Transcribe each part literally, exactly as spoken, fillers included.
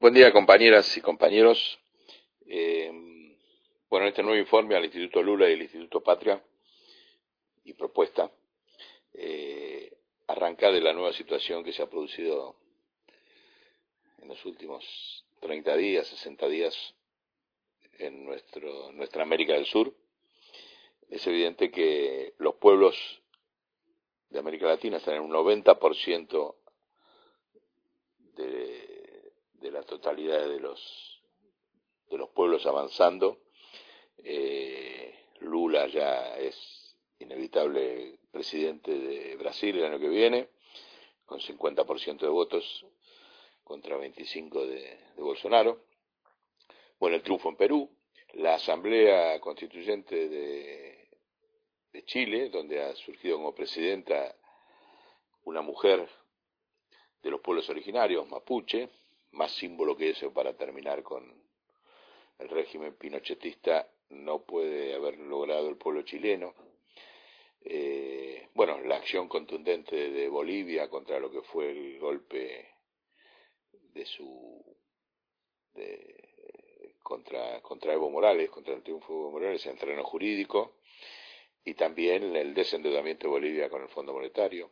Buen día, compañeras y compañeros. Eh, bueno, en este nuevo informe al Instituto Lula y al Instituto Patria y propuesta, eh, arranca de la nueva situación que se ha producido en los últimos treinta días, sesenta días en nuestro, nuestra América del Sur. Es evidente que los pueblos de América Latina están en un noventa por ciento de, de la totalidad de los de los pueblos avanzando. eh, Lula ya es inevitable presidente de Brasil el año que viene, con cincuenta por ciento de votos contra veinticinco por ciento de, de Bolsonaro. Bueno, el triunfo en Perú, la Asamblea Constituyente de, de Chile, donde ha surgido como presidenta una mujer de los pueblos originarios, mapuche, más símbolo que eso para terminar con el régimen pinochetista no puede haber logrado el pueblo chileno. Eh, bueno, la acción contundente de Bolivia contra lo que fue el golpe de su de, contra contra Evo Morales, contra el triunfo de Evo Morales en el terreno jurídico, y también el desendeudamiento de Bolivia con el Fondo Monetario,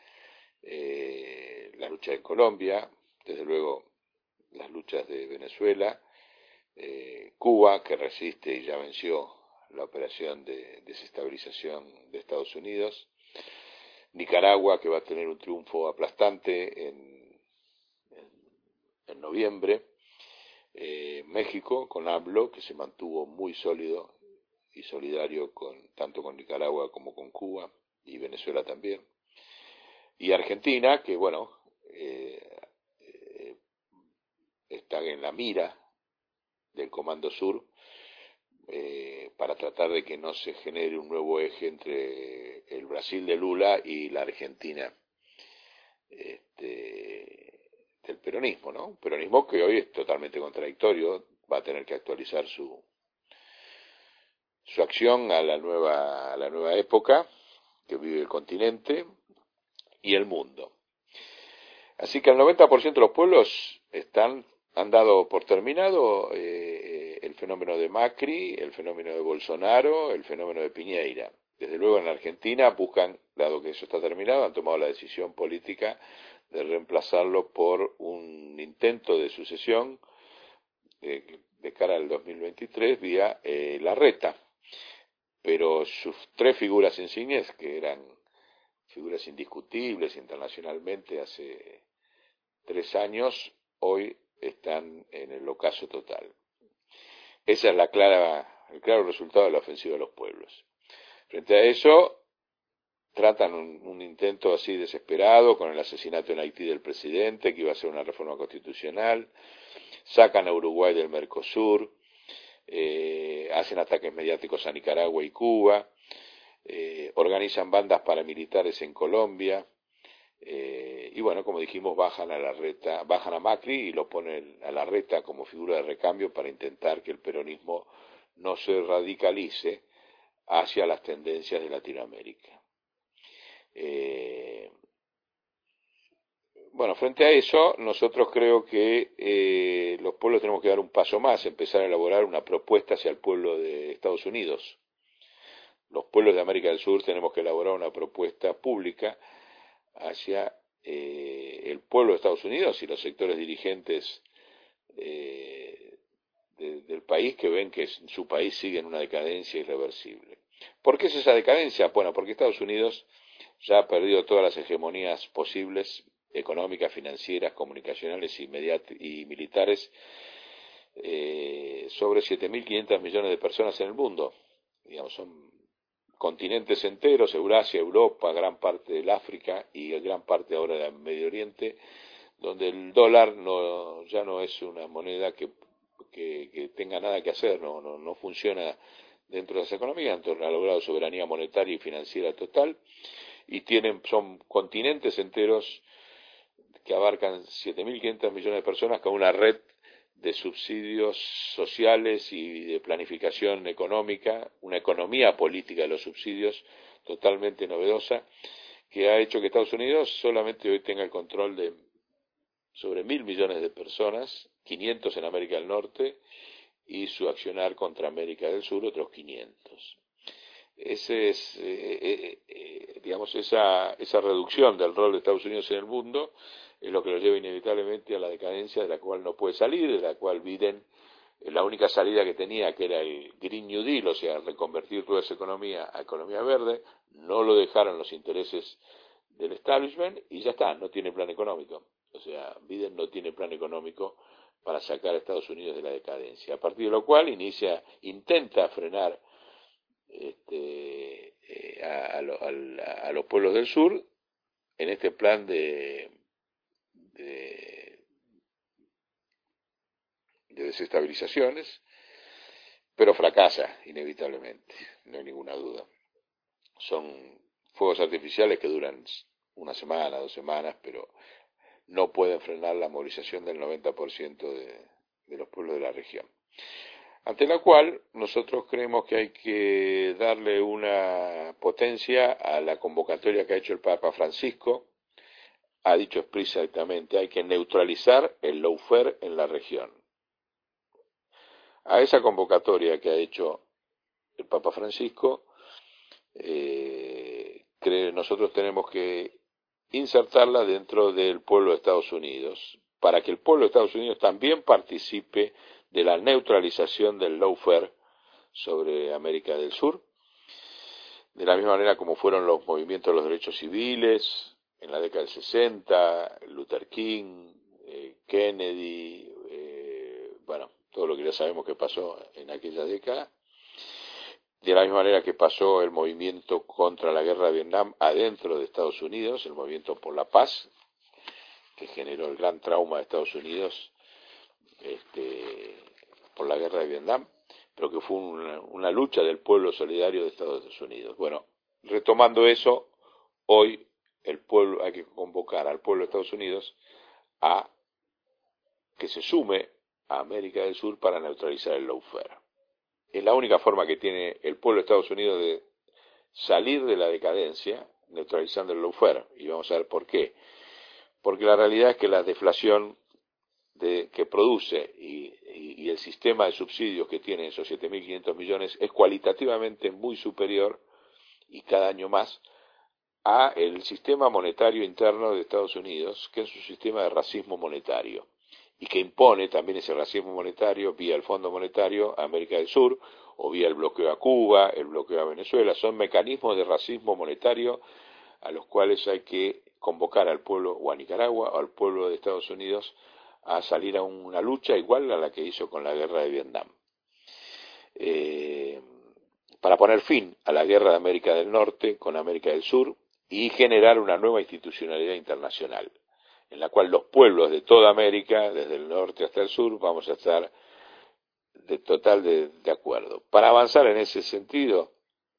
eh, la lucha en Colombia, desde luego las luchas de Venezuela, eh, Cuba, que resiste y ya venció la operación de desestabilización de Estados Unidos, Nicaragua, que va a tener un triunfo aplastante en, en, en noviembre, eh, México con AMLO, que se mantuvo muy sólido y solidario con, tanto con Nicaragua como con Cuba, y Venezuela también, y Argentina, que bueno, eh, eh, está en la mira del Comando Sur, eh, para tratar de que no se genere un nuevo eje entre el Brasil de Lula y la Argentina este, del peronismo, ¿no? Un peronismo que hoy es totalmente contradictorio, va a tener que actualizar su su acción a la nueva a la nueva época que vive el continente y el mundo. Así que el noventa por ciento de los pueblos están han dado por terminado eh, el fenómeno de Macri, el fenómeno de Bolsonaro, el fenómeno de Piñera. Desde luego en la Argentina buscan, dado que eso está terminado, han tomado la decisión política de reemplazarlo por un intento de sucesión eh, de cara al dos mil veintitrés vía eh, Larreta. Pero sus tres figuras insignes, que eran figuras indiscutibles internacionalmente hace tres años, hoy están en el ocaso total. Ese es la clara, el claro resultado de la ofensiva de los pueblos. Frente a eso, tratan un, un intento así desesperado con el asesinato en Haití del presidente, que iba a ser una reforma constitucional, sacan a Uruguay del Mercosur, eh, hacen ataques mediáticos a Nicaragua y Cuba, eh, organizan bandas paramilitares en Colombia, Eh, y bueno, como dijimos, bajan a Larreta, bajan a Macri y lo ponen a Larreta como figura de recambio para intentar que el peronismo no se radicalice hacia las tendencias de Latinoamérica. Eh, bueno, frente a eso, nosotros creo que eh, los pueblos tenemos que dar un paso más, empezar a elaborar una propuesta hacia el pueblo de Estados Unidos. Los pueblos de América del Sur tenemos que elaborar una propuesta pública hacia eh, el pueblo de Estados Unidos y los sectores dirigentes eh, de, del país, que ven que su país sigue en una decadencia irreversible. ¿Por qué es esa decadencia? Bueno, porque Estados Unidos ya ha perdido todas las hegemonías posibles, económicas, financieras, comunicacionales y, y militares, eh, sobre siete mil quinientos millones de personas en el mundo. Digamos, son continentes enteros, Eurasia, Europa, gran parte del África y gran parte ahora del Medio Oriente, donde el dólar no, ya no es una moneda que, que, que tenga nada que hacer, no, no, no funciona dentro de las economías, entonces ha logrado soberanía monetaria y financiera total, y tienen, son continentes enteros que abarcan siete mil quinientos millones de personas con una red de subsidios sociales y de planificación económica, una economía política de los subsidios totalmente novedosa, que ha hecho que Estados Unidos solamente hoy tenga el control de sobre mil millones de personas, quinientos en América del Norte, y su accionar contra América del Sur, otros quinientos. Ese es, eh, eh, eh, digamos, esa, esa reducción del rol de Estados Unidos en el mundo es lo que lo lleva inevitablemente a la decadencia de la cual no puede salir, de la cual Biden, la única salida que tenía, que era el Green New Deal, o sea, reconvertir toda esa economía a economía verde, no lo dejaron los intereses del establishment y ya está, no tiene plan económico. O sea, Biden no tiene plan económico para sacar a Estados Unidos de la decadencia, a partir de lo cual inicia, intenta frenar este, eh, a, a, lo, a, a los pueblos del sur en este plan de, de, de desestabilizaciones, pero fracasa inevitablemente, no hay ninguna duda. Son fuegos artificiales que duran una semana, dos semanas, pero no pueden frenar la movilización del noventa por ciento de, de los pueblos de la región. Ante la cual nosotros creemos que hay que darle una potencia a la convocatoria que ha hecho el Papa Francisco. Ha dicho explícitamente, hay que neutralizar el lawfare en la región. A esa convocatoria que ha hecho el Papa Francisco, eh, cree, nosotros tenemos que insertarla dentro del pueblo de Estados Unidos, para que el pueblo de Estados Unidos también participe de la neutralización del lawfare sobre América del Sur, de la misma manera como fueron los movimientos de los derechos civiles en la década del sesenta, Luther King, eh, Kennedy, eh, bueno, todo lo que ya sabemos que pasó en aquella década, de la misma manera que pasó el movimiento contra la guerra de Vietnam adentro de Estados Unidos, el movimiento por la paz, que generó el gran trauma de Estados Unidos este, por la guerra de Vietnam, pero que fue una, una lucha del pueblo solidario de Estados Unidos. Bueno, retomando eso, hoy el pueblo, hay que convocar al pueblo de Estados Unidos a que se sume a América del Sur para neutralizar el lawfare. Es la única forma que tiene el pueblo de Estados Unidos de salir de la decadencia, neutralizando el lawfare, y vamos a ver por qué. Porque la realidad es que la deflación de, que produce y, y, y el sistema de subsidios que tiene esos siete mil quinientos millones es cualitativamente muy superior, y cada año más, a el sistema monetario interno de Estados Unidos, que es un sistema de racismo monetario, y que impone también ese racismo monetario vía el Fondo Monetario a América del Sur, o vía el bloqueo a Cuba, el bloqueo a Venezuela. Son mecanismos de racismo monetario a los cuales hay que convocar al pueblo, o a Nicaragua, o al pueblo de Estados Unidos, a salir a una lucha igual a la que hizo con la guerra de Vietnam. Eh, para poner fin a la guerra de América del Norte con América del Sur y generar una nueva institucionalidad internacional, en la cual los pueblos de toda América, desde el norte hasta el sur, vamos a estar de total de, de acuerdo. Para avanzar en ese sentido,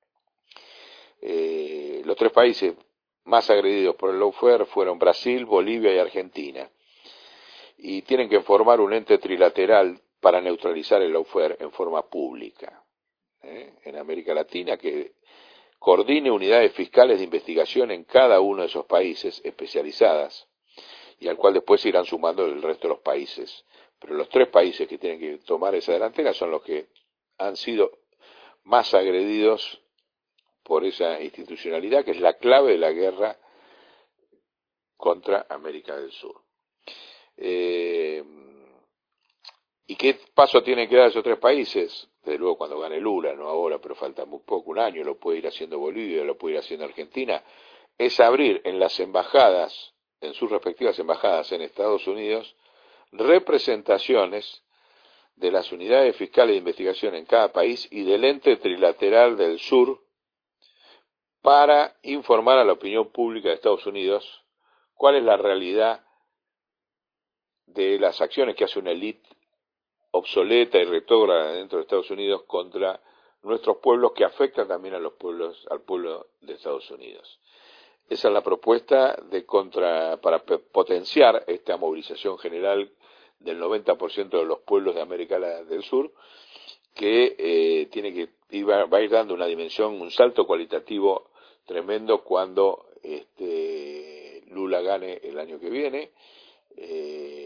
eh, los tres países más agredidos por el lawfare fueron Brasil, Bolivia y Argentina, y tienen que formar un ente trilateral para neutralizar el lawfare en forma pública, ¿eh? en América Latina, que coordine unidades fiscales de investigación en cada uno de esos países especializadas, y al cual después se irán sumando el resto de los países. Pero los tres países que tienen que tomar esa delantera son los que han sido más agredidos por esa institucionalidad, que es la clave de la guerra contra América del Sur. Eh, ¿Y qué paso tienen que dar esos tres países? Desde luego cuando gane Lula, no ahora, pero falta muy poco, un año, lo puede ir haciendo Bolivia, lo puede ir haciendo Argentina, es abrir en las embajadas, en sus respectivas embajadas en Estados Unidos, representaciones de las unidades fiscales de investigación en cada país y del ente trilateral del sur para informar a la opinión pública de Estados Unidos cuál es la realidad de las acciones que hace una élite obsoleta y retrógrada dentro de Estados Unidos contra nuestros pueblos, que afectan también a los pueblos, al pueblo de Estados Unidos. Esa es la propuesta de contra, para potenciar esta movilización general del noventa por ciento de los pueblos de América del Sur, que eh, tiene que va, va a ir dando una dimensión, un salto cualitativo tremendo cuando este, Lula gane el año que viene. Eh,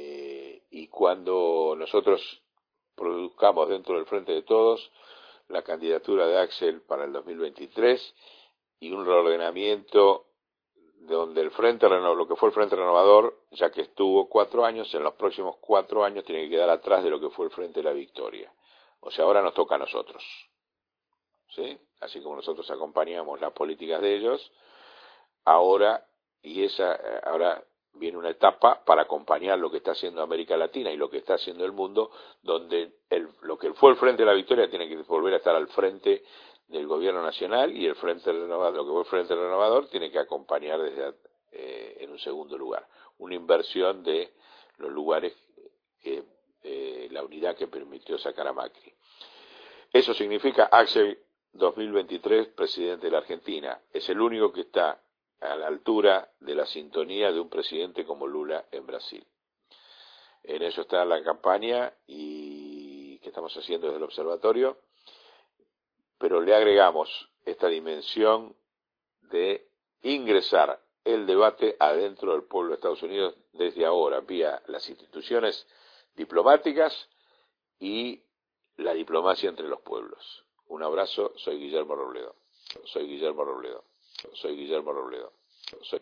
cuando nosotros produzcamos dentro del Frente de Todos la candidatura de Axel para el dos mil veintitrés y un reordenamiento donde el Frente Renovador, lo que fue el Frente Renovador, ya que estuvo cuatro años, en los próximos cuatro años tiene que quedar atrás de lo que fue el Frente de la Victoria. O sea, ahora nos toca a nosotros, ¿sí? Así como nosotros acompañamos las políticas de ellos, ahora, y esa, ahora viene una etapa para acompañar lo que está haciendo América Latina y lo que está haciendo el mundo, donde el, lo que fue el Frente de la Victoria tiene que volver a estar al frente del gobierno nacional, y el Frente Renovador, lo que fue el Frente Renovador, tiene que acompañar desde eh, en un segundo lugar, una inversión de los lugares que eh, la unidad que permitió sacar a Macri. Eso significa Axel dos mil veintitrés, presidente de la Argentina. Es el único que está a la altura de la sintonía de un presidente como Lula en Brasil. En eso está la campaña y que estamos haciendo desde el observatorio, pero le agregamos esta dimensión de ingresar el debate adentro del pueblo de Estados Unidos desde ahora, vía las instituciones diplomáticas y la diplomacia entre los pueblos. Un abrazo, soy Guillermo Robledo. Soy Guillermo Robledo. Soy Guillermo Robledo. Soy